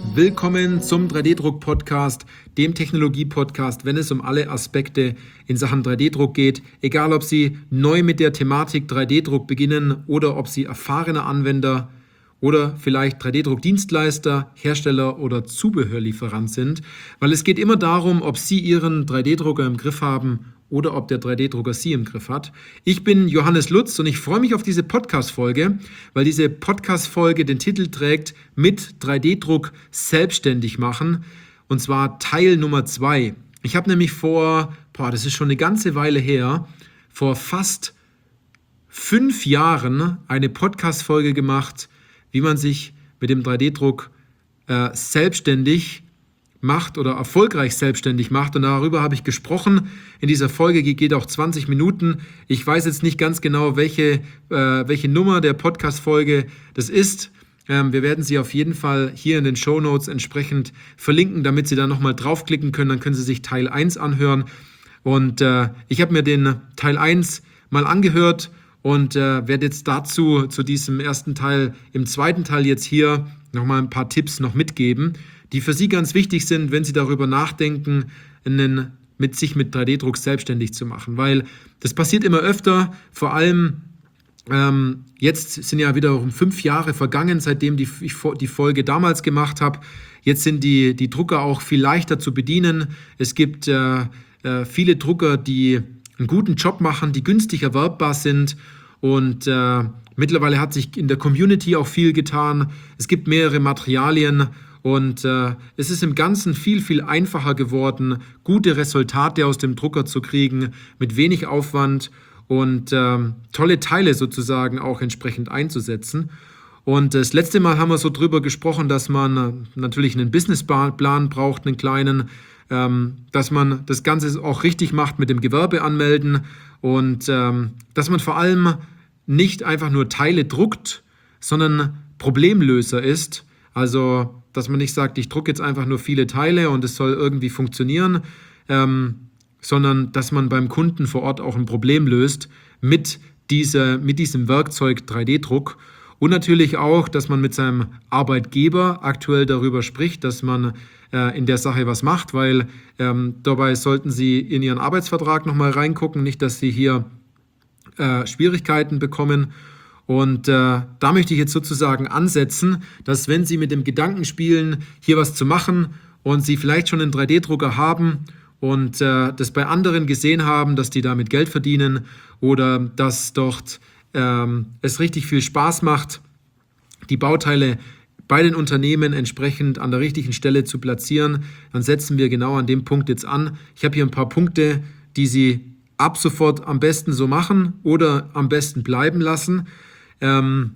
Willkommen zum 3D-Druck-Podcast, dem Technologie-Podcast, wenn es um alle Aspekte in Sachen 3D-Druck geht. Egal, ob Sie neu mit der Thematik 3D-Druck beginnen oder ob Sie erfahrener Anwender oder vielleicht 3D-Druck-Dienstleister, Hersteller oder Zubehörlieferant sind. Weil es geht immer darum, ob Sie Ihren 3D-Drucker im Griff haben oder ob der 3D-Drucker Sie im Griff hat. Ich bin Johannes Lutz und ich freue mich auf diese Podcast-Folge, weil diese Podcast-Folge den Titel trägt mit 3D-Druck selbstständig machen, und zwar Teil Nummer 2. Ich habe nämlich das ist schon eine ganze Weile her, vor fast 5 Jahren eine Podcast-Folge gemacht, wie man sich mit dem 3D-Druck selbstständig macht oder erfolgreich selbstständig macht, und darüber habe ich gesprochen. In dieser Folge geht auch 20 Minuten. Ich weiß jetzt nicht ganz genau, welche Nummer der Podcast-Folge das ist. Wir werden sie auf jeden Fall hier in den Shownotes entsprechend verlinken, damit Sie da nochmal draufklicken können. Dann können Sie sich Teil 1 anhören. Und ich habe mir den Teil 1 mal angehört und werde jetzt zu diesem ersten Teil, im zweiten Teil jetzt hier nochmal ein paar Tipps noch mitgeben, die für Sie ganz wichtig sind, wenn Sie darüber nachdenken, sich mit 3D-Druck selbstständig zu machen. Weil das passiert immer öfter, vor allem jetzt sind ja wiederum 5 Jahre vergangen, seitdem ich die Folge damals gemacht habe. Jetzt sind die Drucker auch viel leichter zu bedienen. Es gibt viele Drucker, die einen guten Job machen, die günstig erwerbbar sind, und mittlerweile hat sich in der Community auch viel getan. Es gibt mehrere Materialien. Und es ist im Ganzen viel, viel einfacher geworden, gute Resultate aus dem Drucker zu kriegen, mit wenig Aufwand und tolle Teile sozusagen auch entsprechend einzusetzen. Und das letzte Mal haben wir so drüber gesprochen, dass man natürlich einen Businessplan braucht, einen kleinen, dass man das Ganze auch richtig macht mit dem Gewerbe anmelden und dass man vor allem nicht einfach nur Teile druckt, sondern Problemlöser ist. Also dass man nicht sagt, ich drucke jetzt einfach nur viele Teile und es soll irgendwie funktionieren, sondern dass man beim Kunden vor Ort auch ein Problem löst mit diesem Werkzeug 3D-Druck. Und natürlich auch, dass man mit seinem Arbeitgeber aktuell darüber spricht, dass man in der Sache was macht, weil dabei sollten Sie in Ihren Arbeitsvertrag nochmal reingucken, nicht, dass Sie hier Schwierigkeiten bekommen. Und da möchte ich jetzt sozusagen ansetzen, dass wenn Sie mit dem Gedanken spielen, hier was zu machen und Sie vielleicht schon einen 3D-Drucker haben und das bei anderen gesehen haben, dass die damit Geld verdienen oder dass dort es richtig viel Spaß macht, die Bauteile bei den Unternehmen entsprechend an der richtigen Stelle zu platzieren, dann setzen wir genau an dem Punkt jetzt an. Ich habe hier ein paar Punkte, die Sie ab sofort am besten so machen oder am besten bleiben lassen. Denn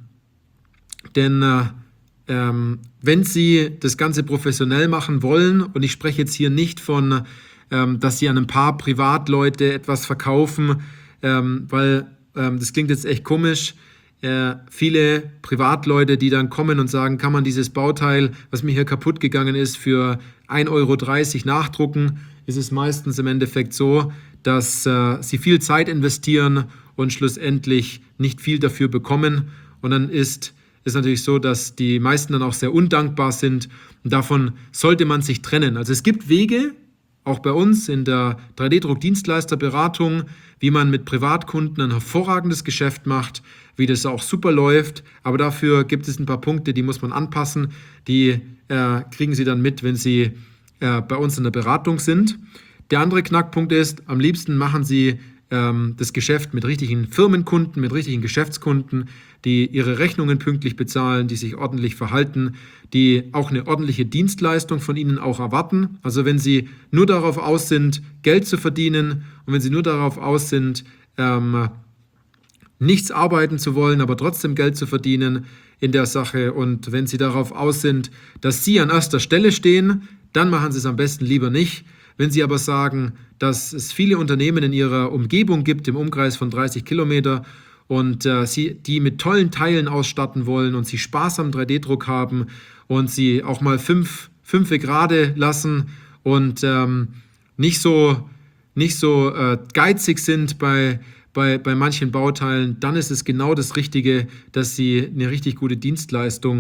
wenn Sie das Ganze professionell machen wollen, und ich spreche jetzt hier nicht von, dass Sie an ein paar Privatleute etwas verkaufen, weil das klingt jetzt echt komisch, viele Privatleute, die dann kommen und sagen, kann man dieses Bauteil, was mir hier kaputt gegangen ist, für 1,30 € nachdrucken, ist es meistens im Endeffekt so, dass sie viel Zeit investieren und schlussendlich nicht viel dafür bekommen. Und dann ist es natürlich so, dass die meisten dann auch sehr undankbar sind. Und davon sollte man sich trennen. Also es gibt Wege, auch bei uns in der 3D-Druck-Dienstleisterberatung, wie man mit Privatkunden ein hervorragendes Geschäft macht, wie das auch super läuft. Aber dafür gibt es ein paar Punkte, die muss man anpassen. Die kriegen Sie dann mit, wenn Sie bei uns in der Beratung sind. Der andere Knackpunkt ist, am liebsten machen Sie das Geschäft mit richtigen Firmenkunden, mit richtigen Geschäftskunden, die ihre Rechnungen pünktlich bezahlen, die sich ordentlich verhalten, die auch eine ordentliche Dienstleistung von Ihnen auch erwarten. Also wenn Sie nur darauf aus sind, Geld zu verdienen und wenn Sie nur darauf aus sind, nichts arbeiten zu wollen, aber trotzdem Geld zu verdienen in der Sache, und wenn Sie darauf aus sind, dass Sie an erster Stelle stehen, dann machen Sie es am besten lieber nicht. Wenn Sie aber sagen, dass es viele Unternehmen in Ihrer Umgebung gibt, im Umkreis von 30 Kilometer, und Sie die mit tollen Teilen ausstatten wollen und Sie Spaß am 3D-Druck haben und Sie auch mal fünfe gerade lassen und nicht so geizig sind bei manchen Bauteilen, dann ist es genau das Richtige, dass Sie eine richtig gute Dienstleistung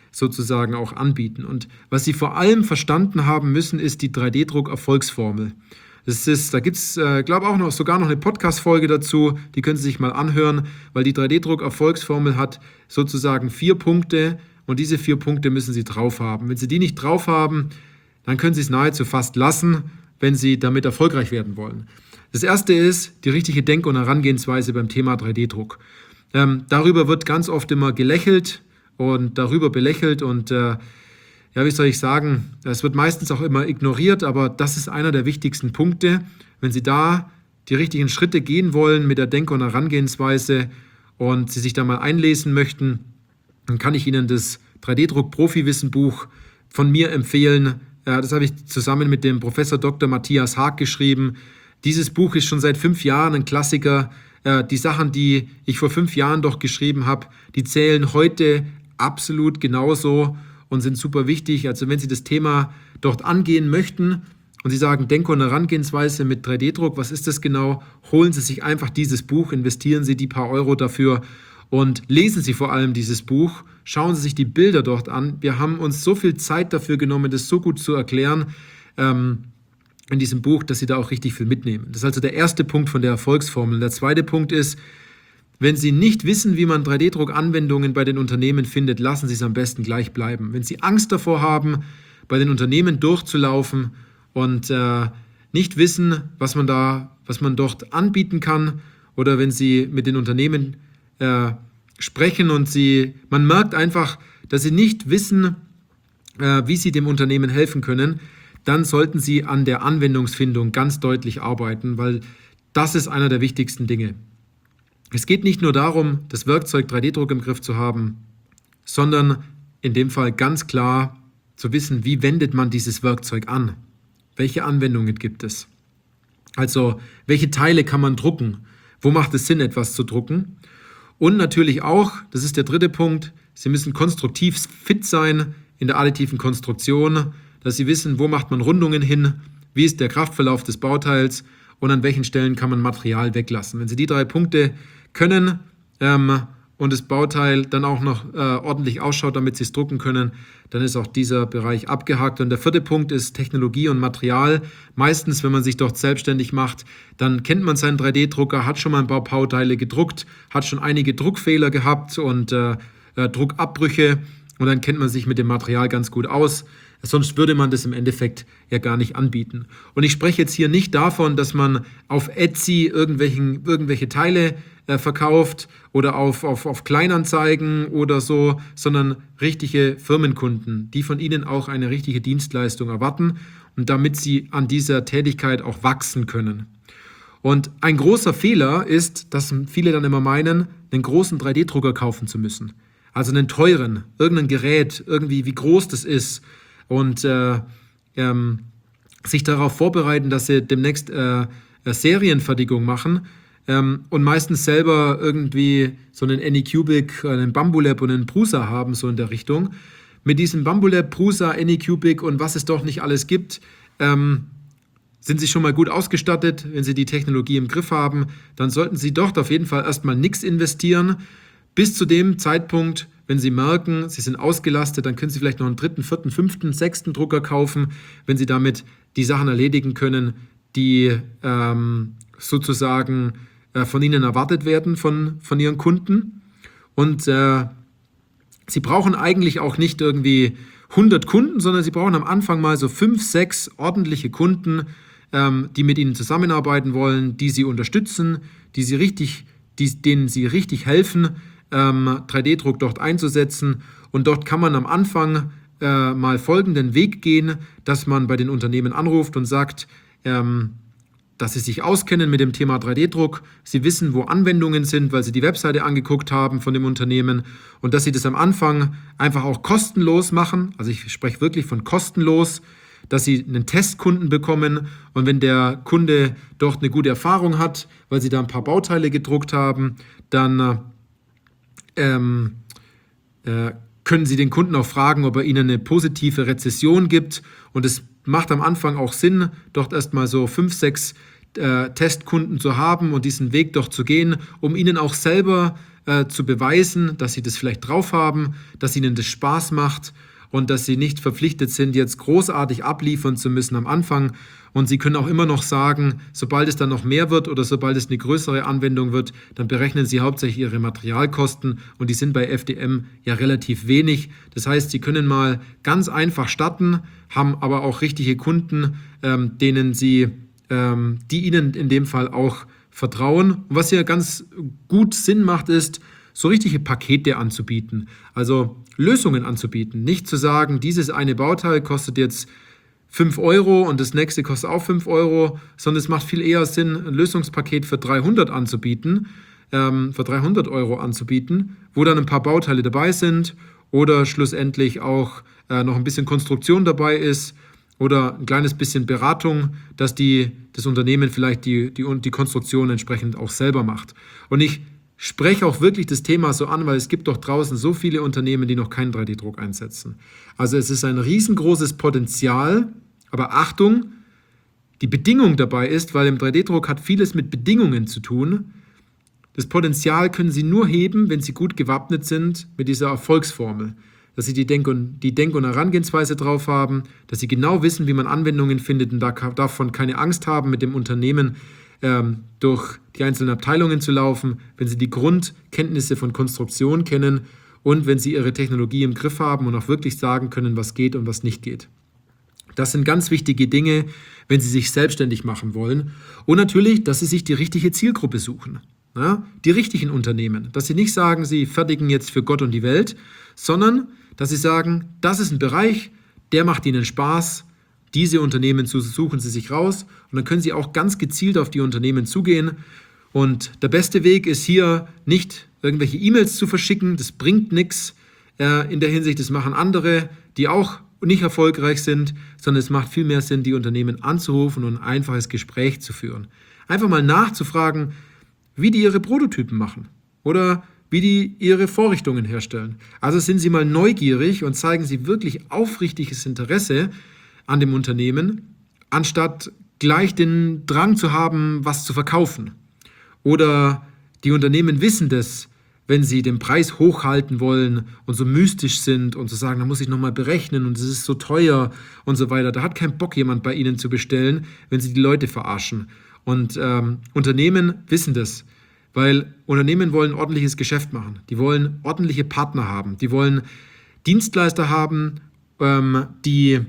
sozusagen auch anbieten. Und was Sie vor allem verstanden haben müssen, ist die 3D-Druck-Erfolgsformel. Da gibt es, glaube auch sogar noch eine Podcast-Folge dazu, die können Sie sich mal anhören, weil die 3D-Druck-Erfolgsformel hat sozusagen 4 Punkte und diese 4 Punkte müssen Sie drauf haben. Wenn Sie die nicht drauf haben, dann können Sie es nahezu fast lassen, wenn Sie damit erfolgreich werden wollen. Das erste ist die richtige Denk- und Herangehensweise beim Thema 3D-Druck. Darüber wird ganz oft immer gelächelt und darüber belächelt und wie soll ich sagen, das wird meistens auch immer ignoriert, aber das ist einer der wichtigsten Punkte. Wenn Sie da die richtigen Schritte gehen wollen mit der Denk- und Herangehensweise und Sie sich da mal einlesen möchten, dann kann ich Ihnen das 3D-Druck-Profi-Wissen-Buch von mir empfehlen. Das habe ich zusammen mit dem Professor Dr. Matthias Haag geschrieben. Dieses Buch ist schon seit 5 Jahren ein Klassiker. Die Sachen, die ich vor 5 Jahren doch geschrieben habe, die zählen heute absolut genauso und sind super wichtig. Also wenn Sie das Thema dort angehen möchten und Sie sagen, Denk- und Herangehensweise mit 3D-Druck, was ist das genau? Holen Sie sich einfach dieses Buch, investieren Sie die paar Euro dafür und lesen Sie vor allem dieses Buch. Schauen Sie sich die Bilder dort an. Wir haben uns so viel Zeit dafür genommen, das so gut zu erklären in diesem Buch, dass Sie da auch richtig viel mitnehmen. Das ist also der erste Punkt von der Erfolgsformel. Der zweite Punkt ist, wenn Sie nicht wissen, wie man 3D-Druck-Anwendungen bei den Unternehmen findet, lassen Sie es am besten gleich bleiben. Wenn Sie Angst davor haben, bei den Unternehmen durchzulaufen und nicht wissen, was man dort anbieten kann, oder wenn Sie mit den Unternehmen sprechen und man merkt einfach, dass Sie nicht wissen, wie Sie dem Unternehmen helfen können, dann sollten Sie an der Anwendungsfindung ganz deutlich arbeiten, weil das ist einer der wichtigsten Dinge. Es geht nicht nur darum, das Werkzeug 3D-Druck im Griff zu haben, sondern in dem Fall ganz klar zu wissen, wie wendet man dieses Werkzeug an? Welche Anwendungen gibt es? Also, welche Teile kann man drucken? Wo macht es Sinn, etwas zu drucken? Und natürlich auch, das ist der dritte Punkt, Sie müssen konstruktiv fit sein in der additiven Konstruktion, dass Sie wissen, wo macht man Rundungen hin, wie ist der Kraftverlauf des Bauteils und an welchen Stellen kann man Material weglassen. Wenn Sie die 3 Punkte können und das Bauteil dann auch noch ordentlich ausschaut, damit Sie es drucken können, dann ist auch dieser Bereich abgehakt. Und der 4. Punkt ist Technologie und Material. Meistens, wenn man sich dort selbstständig macht, dann kennt man seinen 3D-Drucker, hat schon mal ein paar Bauteile gedruckt, hat schon einige Druckfehler gehabt und Druckabbrüche und dann kennt man sich mit dem Material ganz gut aus. Sonst würde man das im Endeffekt ja gar nicht anbieten. Und ich spreche jetzt hier nicht davon, dass man auf Etsy irgendwelche Teile verkauft oder auf Kleinanzeigen oder so, sondern richtige Firmenkunden, die von Ihnen auch eine richtige Dienstleistung erwarten und damit Sie an dieser Tätigkeit auch wachsen können. Und ein großer Fehler ist, dass viele dann immer meinen, einen großen 3D-Drucker kaufen zu müssen. Also einen teuren, irgendein Gerät, irgendwie wie groß das ist und sich darauf vorbereiten, dass sie demnächst Serienfertigung machen und meistens selber irgendwie so einen Anycubic, einen Bambulab und einen Prusa haben, so in der Richtung. Mit diesem Bambulab, Prusa, Anycubic und was es doch nicht alles gibt, sind Sie schon mal gut ausgestattet. Wenn Sie die Technologie im Griff haben, dann sollten Sie dort auf jeden Fall erstmal nichts investieren. Bis zu dem Zeitpunkt, wenn Sie merken, Sie sind ausgelastet, dann können Sie vielleicht noch einen 3., 4., 5., 6. Drucker kaufen, wenn Sie damit die Sachen erledigen können, die sozusagen von Ihnen erwartet werden, von Ihren Kunden. Und Sie brauchen eigentlich auch nicht irgendwie 100 Kunden, sondern Sie brauchen am Anfang mal so 5, 6 ordentliche Kunden, die mit Ihnen zusammenarbeiten wollen, die Sie unterstützen, denen Sie richtig helfen, 3D-Druck dort einzusetzen. Und dort kann man am Anfang mal folgenden Weg gehen, dass man bei den Unternehmen anruft und sagt, dass sie sich auskennen mit dem Thema 3D-Druck, sie wissen, wo Anwendungen sind, weil sie die Webseite angeguckt haben von dem Unternehmen und dass sie das am Anfang einfach auch kostenlos machen. Also ich spreche wirklich von kostenlos, dass sie einen Testkunden bekommen und wenn der Kunde dort eine gute Erfahrung hat, weil sie da ein paar Bauteile gedruckt haben, dann können Sie den Kunden auch fragen, ob er Ihnen eine positive Rezession gibt. Und es macht am Anfang auch Sinn, dort erstmal so 5, 6 Testkunden zu haben und diesen Weg doch zu gehen, um Ihnen auch selber zu beweisen, dass sie das vielleicht drauf haben, dass ihnen das Spaß macht und dass sie nicht verpflichtet sind, jetzt großartig abliefern zu müssen am Anfang. Und sie können auch immer noch sagen, sobald es dann noch mehr wird oder sobald es eine größere Anwendung wird, dann berechnen sie hauptsächlich ihre Materialkosten und die sind bei FDM ja relativ wenig. Das heißt, sie können mal ganz einfach starten, haben aber auch richtige Kunden, die ihnen in dem Fall auch vertrauen. Und was hier ganz gut Sinn macht, ist, so richtige Pakete anzubieten, also Lösungen anzubieten. Nicht zu sagen, dieses eine Bauteil kostet jetzt 5 Euro und das nächste kostet auch 5 Euro, sondern es macht viel eher Sinn, ein Lösungspaket für 300 anzubieten, für 300 Euro anzubieten, wo dann ein paar Bauteile dabei sind oder schlussendlich auch noch ein bisschen Konstruktion dabei ist oder ein kleines bisschen Beratung, dass das Unternehmen vielleicht die Konstruktion entsprechend auch selber macht. Und ich spreche auch wirklich das Thema so an, weil es gibt doch draußen so viele Unternehmen, die noch keinen 3D-Druck einsetzen. Also es ist ein riesengroßes Potenzial, aber Achtung, die Bedingung dabei ist, weil im 3D-Druck hat vieles mit Bedingungen zu tun. Das Potenzial können Sie nur heben, wenn Sie gut gewappnet sind mit dieser Erfolgsformel. Dass Sie die Denk- und Herangehensweise drauf haben, dass Sie genau wissen, wie man Anwendungen findet und davon keine Angst haben, mit dem Unternehmen durch die einzelnen Abteilungen zu laufen, wenn Sie die Grundkenntnisse von Konstruktion kennen und wenn Sie Ihre Technologie im Griff haben und auch wirklich sagen können, was geht und was nicht geht. Das sind ganz wichtige Dinge, wenn Sie sich selbstständig machen wollen. Und natürlich, dass Sie sich die richtige Zielgruppe suchen. Ja, die richtigen Unternehmen. Dass Sie nicht sagen, Sie fertigen jetzt für Gott und die Welt, sondern dass Sie sagen, das ist ein Bereich, der macht Ihnen Spaß. Diese Unternehmen suchen Sie sich raus und dann können Sie auch ganz gezielt auf die Unternehmen zugehen. Und der beste Weg ist hier nicht irgendwelche E-Mails zu verschicken, das bringt nichts in der Hinsicht, das machen andere, die auch nicht erfolgreich sind, sondern es macht viel mehr Sinn, die Unternehmen anzurufen und ein einfaches Gespräch zu führen. Einfach mal nachzufragen, wie die ihre Prototypen machen oder wie die ihre Vorrichtungen herstellen. Also sind Sie mal neugierig und zeigen Sie wirklich aufrichtiges Interesse an dem Unternehmen, anstatt gleich den Drang zu haben, was zu verkaufen. Oder die Unternehmen wissen das, wenn sie den Preis hochhalten wollen und so mystisch sind und zu sagen, da muss ich nochmal berechnen und es ist so teuer und so weiter. Da hat keinen Bock, jemand bei Ihnen zu bestellen, wenn Sie die Leute verarschen. Und Unternehmen wissen das, weil Unternehmen wollen ordentliches Geschäft machen. Die wollen ordentliche Partner haben. Die wollen Dienstleister haben, die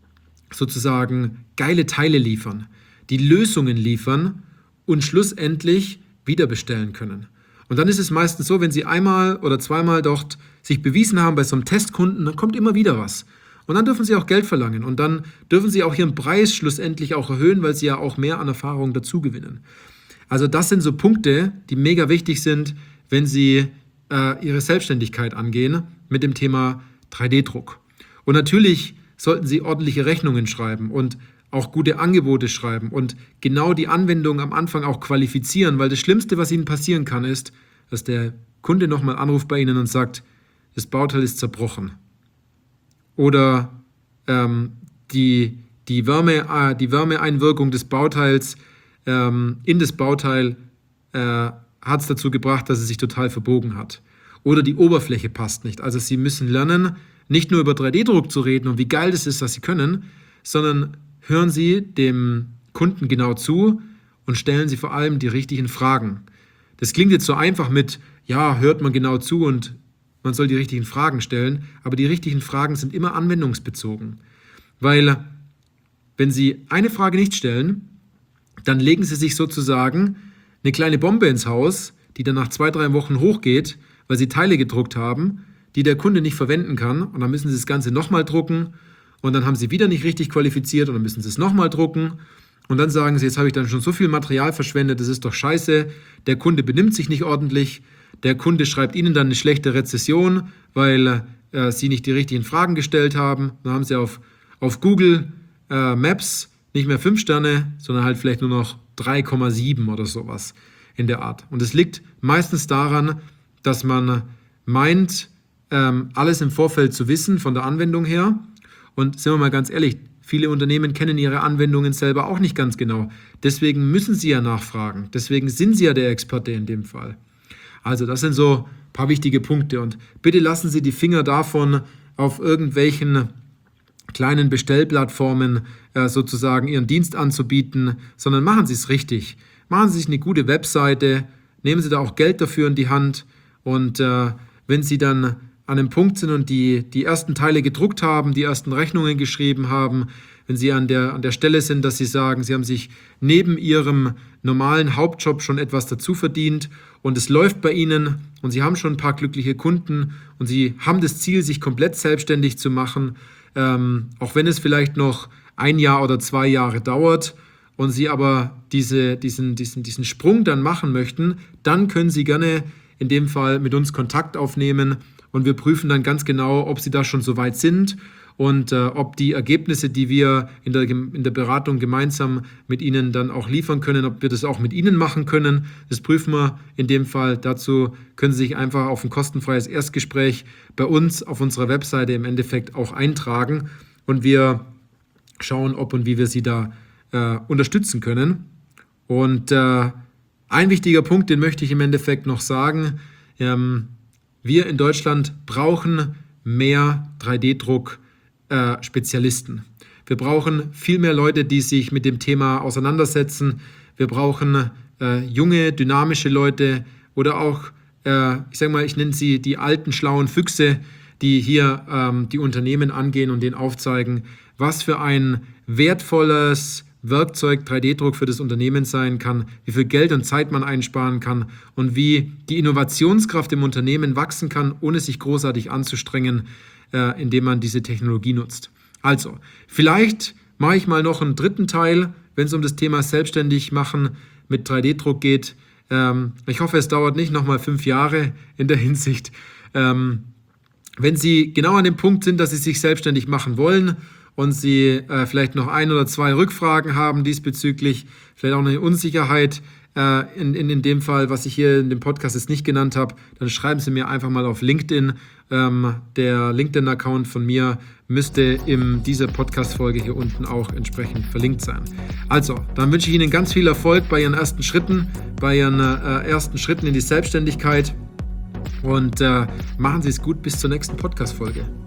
sozusagen geile Teile liefern, die Lösungen liefern und schlussendlich wiederbestellen können. Und dann ist es meistens so, wenn Sie einmal oder zweimal dort sich bewiesen haben bei so einem Testkunden, dann kommt immer wieder was. Und dann dürfen Sie auch Geld verlangen und dann dürfen Sie auch Ihren Preis schlussendlich auch erhöhen, weil Sie ja auch mehr an Erfahrung dazu gewinnen. Also das sind so Punkte, die mega wichtig sind, wenn Sie Ihre Selbstständigkeit angehen mit dem Thema 3D-Druck. Und natürlich sollten Sie ordentliche Rechnungen schreiben und auch gute Angebote schreiben und genau die Anwendung am Anfang auch qualifizieren, weil das Schlimmste, was Ihnen passieren kann, ist, dass der Kunde nochmal anruft bei Ihnen und sagt, das Bauteil ist zerbrochen. Oder die Wärmeeinwirkung des Bauteils in das Bauteil hat es dazu gebracht, dass es sich total verbogen hat. Oder die Oberfläche passt nicht. Also Sie müssen lernen, nicht nur über 3D-Druck zu reden und wie geil das ist, was Sie können, sondern hören Sie dem Kunden genau zu und stellen Sie vor allem die richtigen Fragen. Das klingt jetzt so einfach mit, ja, hört man genau zu und man soll die richtigen Fragen stellen, aber die richtigen Fragen sind immer anwendungsbezogen. Weil, wenn Sie eine Frage nicht stellen, dann legen Sie sich sozusagen eine kleine Bombe ins Haus, die dann nach 2-3 Wochen hochgeht, weil Sie Teile gedruckt haben, die der Kunde nicht verwenden kann. Und dann müssen Sie das Ganze nochmal drucken und dann haben Sie wieder nicht richtig qualifiziert und dann müssen Sie es nochmal drucken. Und dann sagen Sie, jetzt habe ich dann schon so viel Material verschwendet, das ist doch scheiße. Der Kunde benimmt sich nicht ordentlich. Der Kunde schreibt Ihnen dann eine schlechte Rezession, weil Sie nicht die richtigen Fragen gestellt haben. Dann haben Sie auf Google Maps nicht mehr 5 Sterne, sondern halt vielleicht nur noch 3,7 oder sowas in der Art. Und es liegt meistens daran, dass man meint, alles im Vorfeld zu wissen von der Anwendung her. Und sind wir mal ganz ehrlich, viele Unternehmen kennen ihre Anwendungen selber auch nicht ganz genau. Deswegen müssen sie ja nachfragen. Deswegen sind sie ja der Experte in dem Fall. Also das sind so ein paar wichtige Punkte und bitte lassen Sie die Finger davon, auf irgendwelchen kleinen Bestellplattformen sozusagen Ihren Dienst anzubieten, sondern machen Sie es richtig. Machen Sie sich eine gute Webseite, nehmen Sie da auch Geld dafür in die Hand und wenn Sie dann an einem Punkt sind und die ersten Teile gedruckt haben, die ersten Rechnungen geschrieben haben, wenn Sie an der Stelle sind, dass Sie sagen, Sie haben sich neben Ihrem normalen Hauptjob schon etwas dazu verdient und es läuft bei Ihnen und Sie haben schon ein paar glückliche Kunden und Sie haben das Ziel, sich komplett selbstständig zu machen, auch wenn es vielleicht noch 1 Jahr oder 2 Jahre dauert und Sie aber diesen Sprung dann machen möchten, dann können Sie gerne in dem Fall mit uns Kontakt aufnehmen und wir prüfen dann ganz genau, ob Sie da schon so weit sind und ob die Ergebnisse, die wir in der Beratung gemeinsam mit Ihnen dann auch liefern können, ob wir das auch mit Ihnen machen können. Das prüfen wir in dem Fall. Dazu können Sie sich einfach auf ein kostenfreies Erstgespräch bei uns auf unserer Webseite im Endeffekt auch eintragen und wir schauen, ob und wie wir Sie da unterstützen können. Und ein wichtiger Punkt, den möchte ich im Endeffekt noch sagen. Wir in Deutschland brauchen mehr 3D-Druck-Spezialisten. Wir brauchen viel mehr Leute, die sich mit dem Thema auseinandersetzen. Wir brauchen junge, dynamische Leute oder auch, ich nenne sie die alten, schlauen Füchse, die hier die Unternehmen angehen und denen aufzeigen, was für ein wertvolles Werkzeug 3D-Druck für das Unternehmen sein kann, wie viel Geld und Zeit man einsparen kann und wie die Innovationskraft im Unternehmen wachsen kann, ohne sich großartig anzustrengen, indem man diese Technologie nutzt. Also, vielleicht mache ich mal noch einen 3. Teil, wenn es um das Thema selbstständig machen mit 3D-Druck geht. Ich hoffe, es dauert nicht nochmal 5 Jahre in der Hinsicht. Wenn Sie genau an dem Punkt sind, dass Sie sich selbstständig machen wollen und Sie vielleicht noch 1 oder 2 Rückfragen haben diesbezüglich, vielleicht auch eine Unsicherheit in dem Fall, was ich hier in dem Podcast jetzt nicht genannt habe, dann schreiben Sie mir einfach mal auf LinkedIn. Der LinkedIn-Account von mir müsste in dieser Podcast-Folge hier unten auch entsprechend verlinkt sein. Also, dann wünsche ich Ihnen ganz viel Erfolg bei Ihren ersten Schritten, in die Selbstständigkeit und machen Sie es gut bis zur nächsten Podcast-Folge.